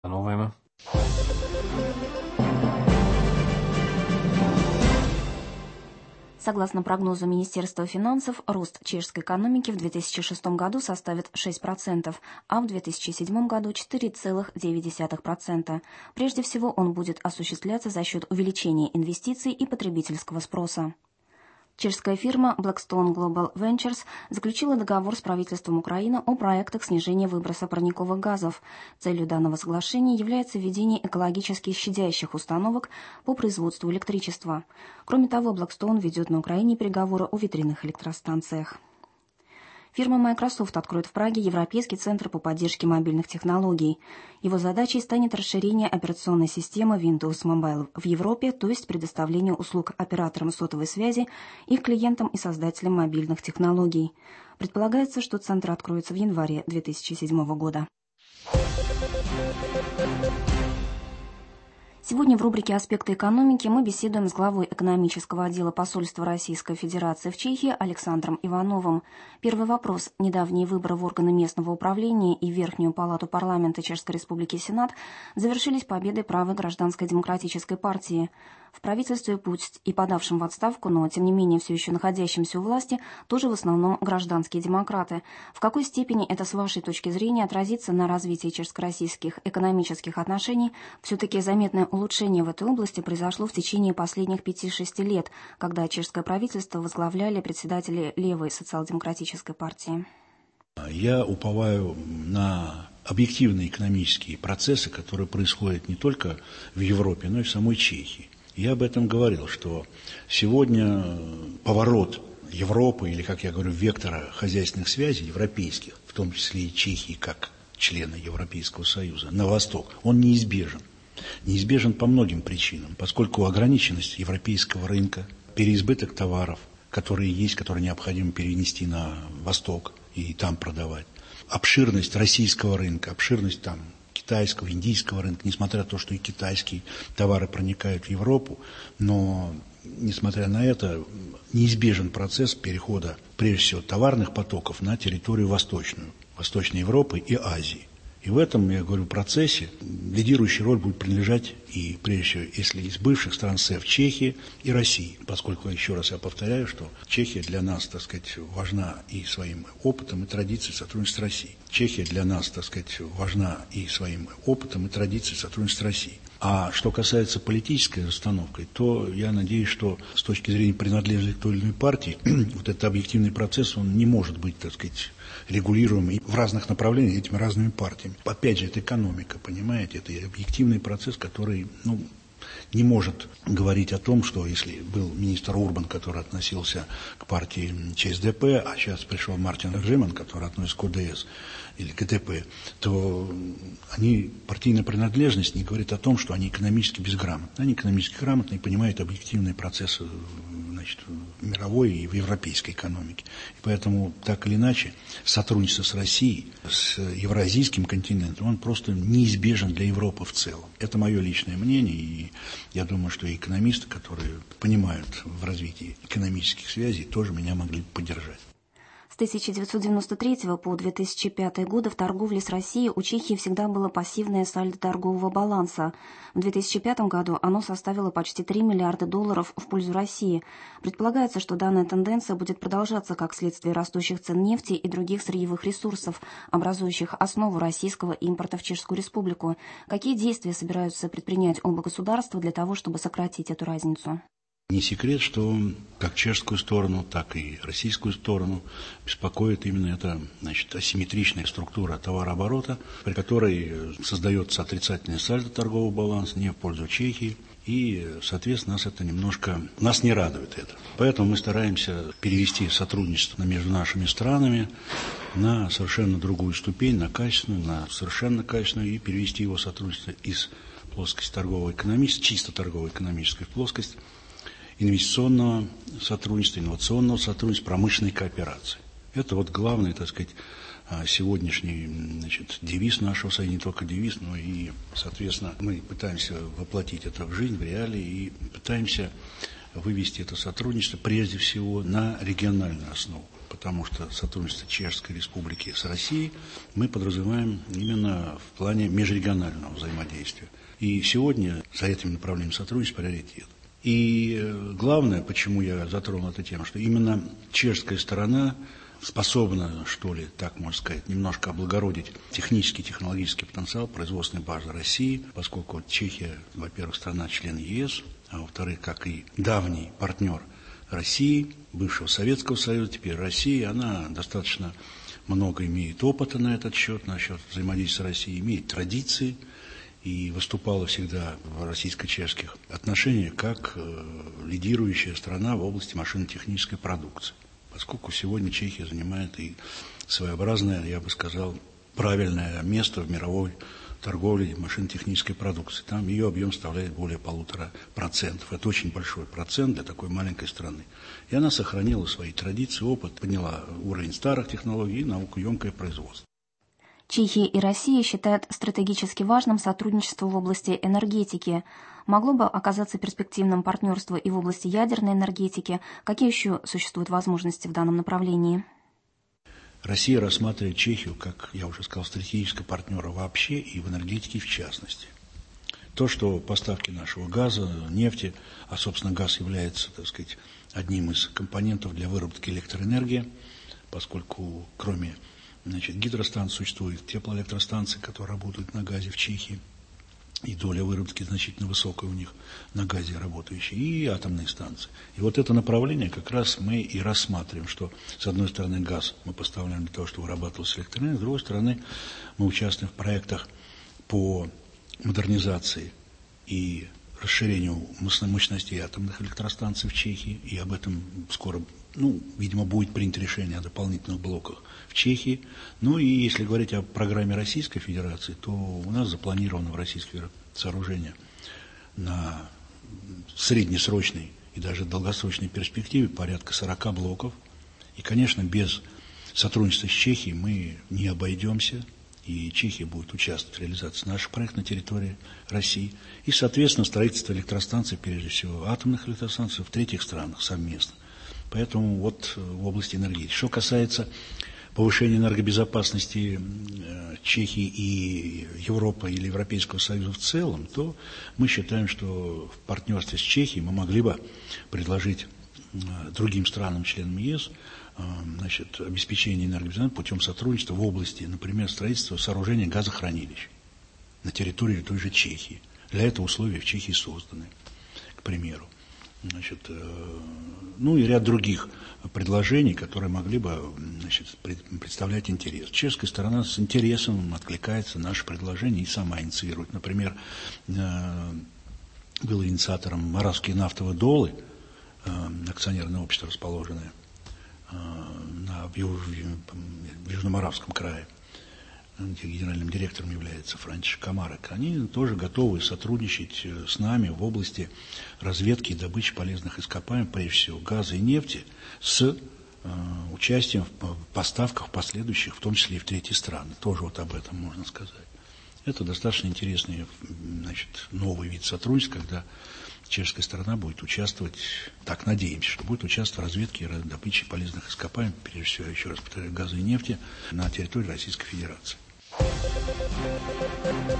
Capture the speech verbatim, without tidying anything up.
Новое. Согласно прогнозу Министерства финансов, рост чешской экономики в две тысячи шестом году составит шесть процентов, а в две тысячи седьмом году четыре целых девять десятых процента. Прежде всего, он будет осуществляться за счет увеличения инвестиций и потребительского спроса. Чешская фирма Blackstone Global Ventures заключила договор с правительством Украины о проектах снижения выброса парниковых газов. Целью данного соглашения является введение экологически щадящих установок по производству электричества. Кроме того, Blackstone ведет на Украине переговоры о ветряных электростанциях. Фирма Microsoft откроет в Праге Европейский центр по поддержке мобильных технологий. Его задачей станет расширение операционной системы Windows Mobile в Европе, то есть предоставление услуг операторам сотовой связи, их клиентам и создателям мобильных технологий. Предполагается, что центр откроется в январе две тысячи седьмого года. Сегодня в рубрике «Аспекты экономики» мы беседуем с главой экономического отдела посольства Российской Федерации в Чехии Александром Ивановым. Первый вопрос. Недавние выборы в органы местного управления и Верхнюю палату парламента Чешской Республики Сенат завершились победой правой гражданской демократической партии. В правительстве, пусть и подавшем в отставку, но тем не менее все еще находящемся у власти, тоже в основном гражданские демократы. В какой степени это, с вашей точки зрения, отразится на развитии чешско-российских экономических отношений? Все-таки заметное улучшение в этой области произошло в течение последних пяти-шести лет, когда чешское правительство возглавляли председатели левой социал-демократической партии. Я уповаю на объективные экономические процессы, которые происходят не только в Европе, но и в самой Чехии. Я об этом говорил, что сегодня поворот Европы, или, как я говорю, вектора хозяйственных связей европейских, в том числе и Чехии как члена Европейского Союза, на восток, он неизбежен. Неизбежен по многим причинам, поскольку ограниченность европейского рынка, переизбыток товаров, которые есть, которые необходимо перенести на восток и там продавать, обширность российского рынка, обширность там китайского, индийского рынка, несмотря на то, что и китайские товары проникают в Европу, но, несмотря на это, неизбежен процесс перехода, прежде всего, товарных потоков на территорию восточную, Восточной Европы и Азии. И в этом, я говорю, процессе лидирующая роль будет принадлежать и, прежде всего, если из бывших стран СЭФ, Чехии и России. Поскольку, еще раз я повторяю, что Чехия для нас, так сказать, важна и своим опытом, и традицией сотрудничества с Россией. Чехия для нас, так сказать, важна и своим опытом, и традицией сотрудничества с Россией. А что касается политической установки, то я надеюсь, что с точки зрения принадлежности к той или иной партии, вот этот объективный процесс, он не может быть, так сказать, регулируемый в разных направлениях этими разными партиями. Опять же, это экономика, понимаете, это объективный процесс, который, ну, не может говорить о том, что если был министр Урбан, который относился к партии ЧСДП, а сейчас пришел Мартин Ржеман, который относится к ОДС или КТП, то они, партийная принадлежность не говорит о том, что они экономически безграмотны. Они экономически грамотны и понимают объективные процессы, значит, в мировой и в европейской экономике. И поэтому, так или иначе, сотрудничество с Россией, с евразийским континентом, он просто неизбежен для Европы в целом. Это мое личное мнение, и я думаю, что и экономисты, которые понимают в развитии экономических связей, тоже меня могли бы поддержать. С тысяча девятьсот девяносто третьего по две тысячи пятый годы в торговле с Россией у Чехии всегда было пассивное сальдо торгового баланса. В две тысячи пятом году оно составило почти три миллиарда долларов в пользу России. Предполагается, что данная тенденция будет продолжаться как следствие растущих цен нефти и других сырьевых ресурсов, образующих основу российского импорта в Чешскую Республику. Какие действия собираются предпринять оба государства для того, чтобы сократить эту разницу? Не секрет, что как чешскую сторону, так и российскую сторону беспокоит именно эта, значит, асимметричная структура товарооборота, при которой создается отрицательный сальдо торгового баланса не в пользу Чехии. И, соответственно, нас это немножко, нас не радует это. Поэтому мы стараемся перевести сотрудничество между нашими странами на совершенно другую ступень, на качественную, на совершенно качественную, и перевести его сотрудничество из плоскости торгово-экономической, чисто торгово-экономической в плоскость инвестиционного сотрудничества, инновационного сотрудничества, промышленной кооперации. Это вот главный, так сказать, сегодняшний, значит, девиз нашего союза, не только девиз, но и, соответственно, мы пытаемся воплотить это в жизнь, в реалии, и пытаемся вывести это сотрудничество прежде всего на региональную основу. потому что сотрудничество Чешской Республики с Россией мы подразумеваем именно в плане межрегионального взаимодействия. И сегодня за этим направлением сотрудничества приоритет. И главное, почему я затронул эту тему, что именно чешская сторона способна, что ли, так можно сказать, немножко облагородить технический, технологический потенциал производственной базы России, поскольку Чехия, во-первых, страна-член ЕС, а во-вторых, как и давний партнер России, бывшего Советского Союза, теперь России, она достаточно много имеет опыта на этот счет, насчет взаимодействия с Россией, имеет традиции и выступала всегда в российско-чешских отношениях как э, лидирующая страна в области машинно-технической продукции. Поскольку сегодня Чехия занимает и своеобразное, я бы сказал, правильное место в мировой торговле машинно-технической продукции. Там ее объем составляет более полутора процентов. Это очень большой процент для такой маленькой страны. И она сохранила свои традиции, опыт, подняла уровень старых технологий и наукоемкое производство. Чехия и Россия считают стратегически важным сотрудничество в области энергетики. Могло бы оказаться перспективным партнерство и в области ядерной энергетики. Какие еще существуют возможности в данном направлении? Россия рассматривает Чехию, как я уже сказал, стратегического партнера вообще и в энергетике в частности. То, что поставки нашего газа, нефти, а, собственно, газ является, так сказать, одним из компонентов для выработки электроэнергии, поскольку кроме значит, гидростанций существуют теплоэлектростанции, которые работают на газе в Чехии, и доля выработки значительно высокая у них на газе работающие, и атомные станции. И вот это направление как раз мы и рассматриваем, что с одной стороны газ мы поставляем для того, чтобы вырабатывалась электроэнергия, с другой стороны мы участвуем в проектах по модернизации и расширению мощностей атомных электростанций в Чехии, и об этом скоро, ну, видимо, будет принято решение о дополнительных блоках в Чехии. Ну и если говорить о программе Российской Федерации, то у нас запланировано в Российской Федерации сооружение на среднесрочной и даже долгосрочной перспективе порядка сорока блоков. И, конечно, без сотрудничества с Чехией мы не обойдемся. И Чехия будет участвовать в реализации наших проектов на территории России. И, соответственно, строительство электростанций, прежде всего атомных электростанций, в третьих странах совместно. Поэтому вот в области энергетики. Что касается повышения энергобезопасности Чехии и Европы или Европейского Союза в целом, то мы считаем, что в партнерстве с Чехией мы могли бы предложить другим странам, членам ЕС, значит, обеспечение энергобезопасности путем сотрудничества в области, например, строительства сооружения газохранилищ на территории той же Чехии. Для этого условия в Чехии созданы, к примеру. Значит, ну и ряд других предложений, которые могли бы, значит, представлять интерес. Чешская сторона с интересом откликается на наши предложения и сама инициирует. Например, был инициатором Моравские нафтовые долы, акционерное общество, расположенное на, в, в Южно-Моравском крае, где генеральным директором является Франтишек Комарек. Они тоже готовы сотрудничать с нами в области разведки и добычи полезных ископаемых, прежде всего газа и нефти, с э, участием в поставках последующих, в том числе и в третьи страны. Тоже вот об этом можно сказать. Это достаточно интересный, значит, новый вид сотрудничества, когда чешская сторона будет участвовать, так надеемся, что будет участвовать в разведке и добыче полезных ископаемых, прежде всего, еще раз повторяю, газа и нефти на территории Российской Федерации.